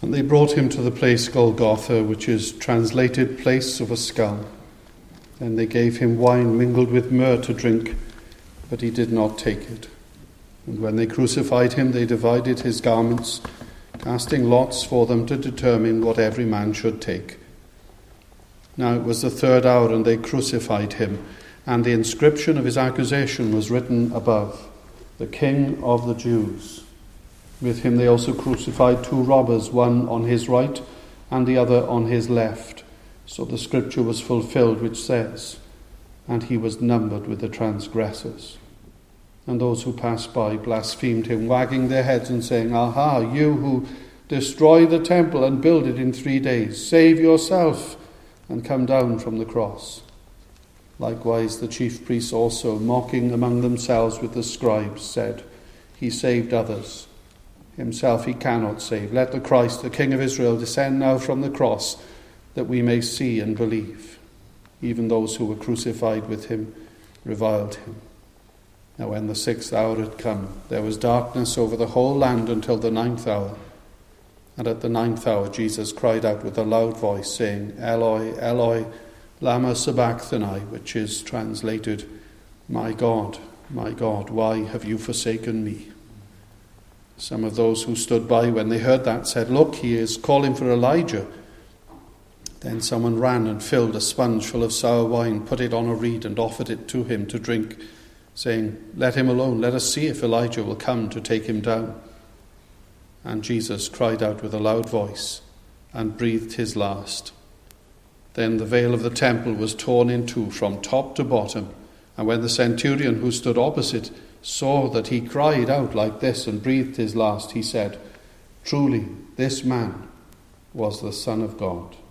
And they brought him to the place Golgotha, which is translated place of a skull. Then they gave him wine mingled with myrrh to drink, but he did not take it. And when they crucified him, they divided his garments, casting lots for them to determine what every man should take. Now it was the 3rd hour, and they crucified him, and the inscription of his accusation was written above, "The King of the Jews." With him they also crucified 2 robbers, one on his right and the other on his left. So the scripture was fulfilled which says, "And he was numbered with the transgressors." And those who passed by blasphemed him, wagging their heads and saying, "Aha, you who destroy the temple and build it in 3 days, save yourself and come down from the cross." Likewise the chief priests also, mocking among themselves with the scribes, said, "He saved others. Himself he cannot save. Let the Christ, the King of Israel, descend now from the cross, that we may see and believe." Even those who were crucified with him reviled him. Now when the 6th hour had come, there was darkness over the whole land until the 9th hour. And at the 9th hour Jesus cried out with a loud voice, saying, "Eloi, Eloi, lama sabachthani," which is translated, my God, why have you forsaken me?" Some of those who stood by when they heard that said, "Look, he is calling for Elijah." Then someone ran and filled a sponge full of sour wine, put it on a reed and offered it to him to drink, saying, "Let him alone, let us see if Elijah will come to take him down." And Jesus cried out with a loud voice and breathed his last. Then the veil of the temple was torn in two from top to bottom, and when the centurion who stood opposite saw that he cried out like this and breathed his last, he said, "Truly, this man was the Son of God."